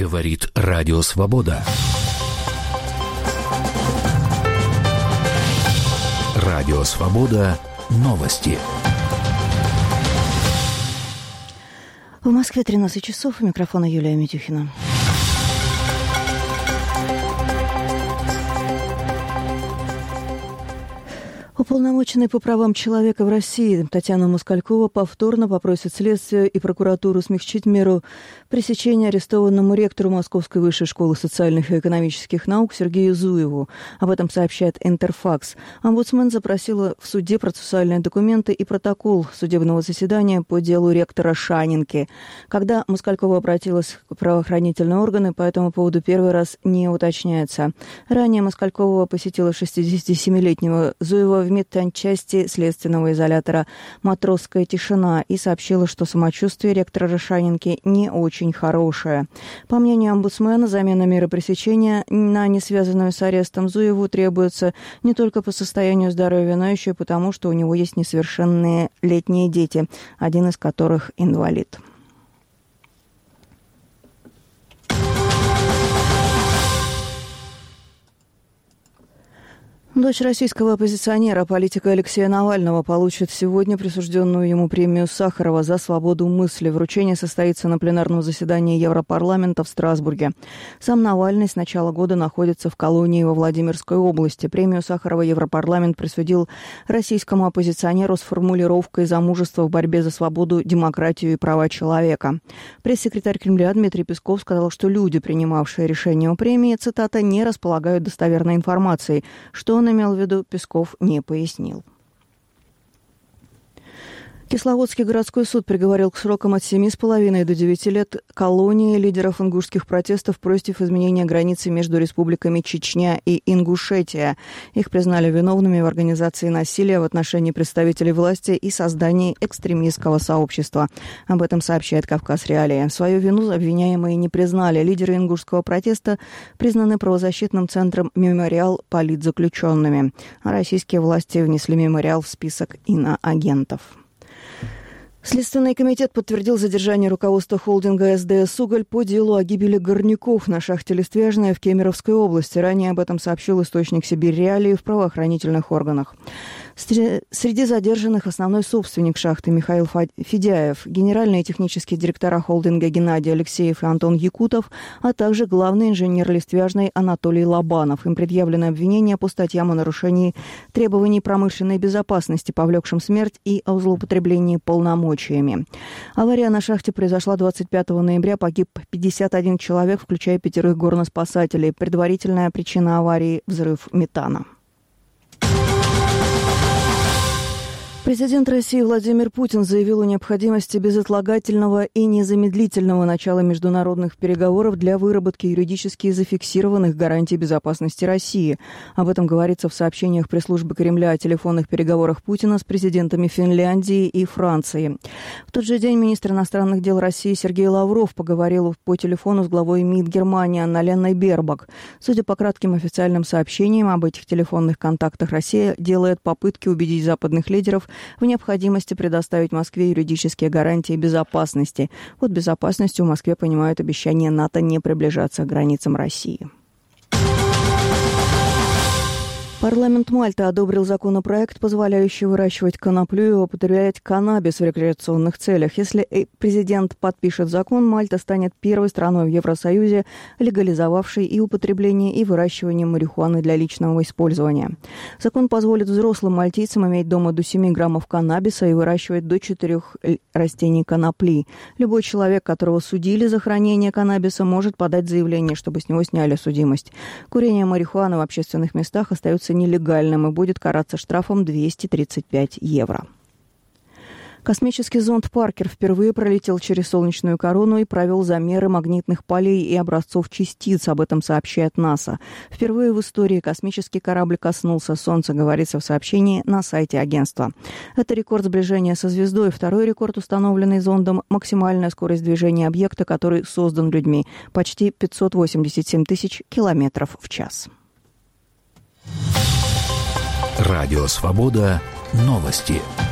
Говорит Радио Свобода. Радио Свобода. Новости. В Москве 13 часов. У микрофона Юлия Митюхина. Уполномоченный по правам человека в России Татьяна Москалькова повторно попросит следствие и прокуратуру смягчить меру пресечения арестованному ректору Московской высшей школы социальных и экономических наук Сергею Зуеву. Об этом сообщает Интерфакс. Омбудсмен запросила в суде процессуальные документы и протокол судебного заседания по делу ректора Шанинки. Когда Москалькова обратилась в правоохранительные органы, по этому поводу первый раз не уточняется. Ранее Москалькова посетила 67-летнего Зуева в медсанчасти следственного изолятора «Матросская тишина» и сообщила, что самочувствие ректора Шанинки не очень хорошее. По мнению омбудсмена, замена меры пресечения на не связанную с арестом Зуеву требуется не только по состоянию здоровья, но еще и потому, что у него есть несовершеннолетние дети, один из которых инвалид. Дочь российского оппозиционера, политика Алексея Навального, получит сегодня присужденную ему премию Сахарова за свободу мысли. Вручение состоится на пленарном заседании Европарламента в Страсбурге. Сам Навальный с начала года находится в колонии во Владимирской области. Премию Сахарова Европарламент присудил российскому оппозиционеру с формулировкой «за мужество в борьбе за свободу, демократию и права человека». Пресс-секретарь Кремля Дмитрий Песков сказал, что люди, принимавшие решение о премии, цитата, «не располагают достоверной информацией», что он имел в виду, Песков не пояснил. Кисловодский городской суд приговорил к срокам от 7,5 до 9 лет колонии лидеров ингушских протестов против изменения границы между республиками Чечня и Ингушетия. Их признали виновными в организации насилия в отношении представителей власти и создании экстремистского сообщества. Об этом сообщает «Кавказ Реалии». Свою вину обвиняемые не признали. Лидеры ингушского протеста признаны правозащитным центром «Мемориал» политзаключенными. А российские власти внесли «Мемориал» в список иноагентов. Следственный комитет подтвердил задержание руководства холдинга СДС «Уголь» по делу о гибели горняков на шахте «Листвяжная» в Кемеровской области. Ранее об этом сообщил источник «Сибирь Реалии» в правоохранительных органах. Среди задержанных основной собственник шахты Михаил Федяев, генеральные технические директора холдинга Геннадий Алексеев и Антон Якутов, а также главный инженер Листвяжной Анатолий Лобанов. Им предъявлены обвинения по статьям о нарушении требований промышленной безопасности, повлекшим смерть, и о злоупотреблении полномочиями. Авария на шахте произошла 25 ноября. Погиб 51 человек, включая 5 горноспасателей. Предварительная причина аварии – взрыв метана. Президент России Владимир Путин заявил о необходимости безотлагательного и незамедлительного начала международных переговоров для выработки юридически зафиксированных гарантий безопасности России. Об этом говорится в сообщениях пресс-службы Кремля о телефонных переговорах Путина с президентами Финляндии и Франции. В тот же день министр иностранных дел России Сергей Лавров поговорил по телефону с главой МИД Германии Анналеной Бербак. Судя по кратким официальным сообщениям об этих телефонных контактах, Россия делает попытки убедить западных лидеров в необходимости предоставить Москве юридические гарантии безопасности. Под безопасностью в Москве понимают обещание НАТО не приближаться к границам России. Парламент Мальты одобрил законопроект, позволяющий выращивать коноплю и употреблять каннабис в рекреационных целях. Если президент подпишет закон, Мальта станет первой страной в Евросоюзе, легализовавшей и употребление, и выращивание марихуаны для личного использования. Закон позволит взрослым мальтийцам иметь дома до 7 граммов каннабиса и выращивать до 4 растений конопли. Любой человек, которого судили за хранение каннабиса, может подать заявление, чтобы с него сняли судимость. Курение марихуаны в общественных местах остается нелегальным и будет караться штрафом 235 евро. Космический зонд «Паркер» впервые пролетел через солнечную корону и провел замеры магнитных полей и образцов частиц. Об этом сообщает НАСА. Впервые в истории космический корабль коснулся Солнца, говорится в сообщении на сайте агентства. Это рекорд сближения со звездой. Второй рекорд, установленный зондом, максимальная скорость движения объекта, который создан людьми, почти 587 тысяч километров в час. Радио «Свобода». Новости.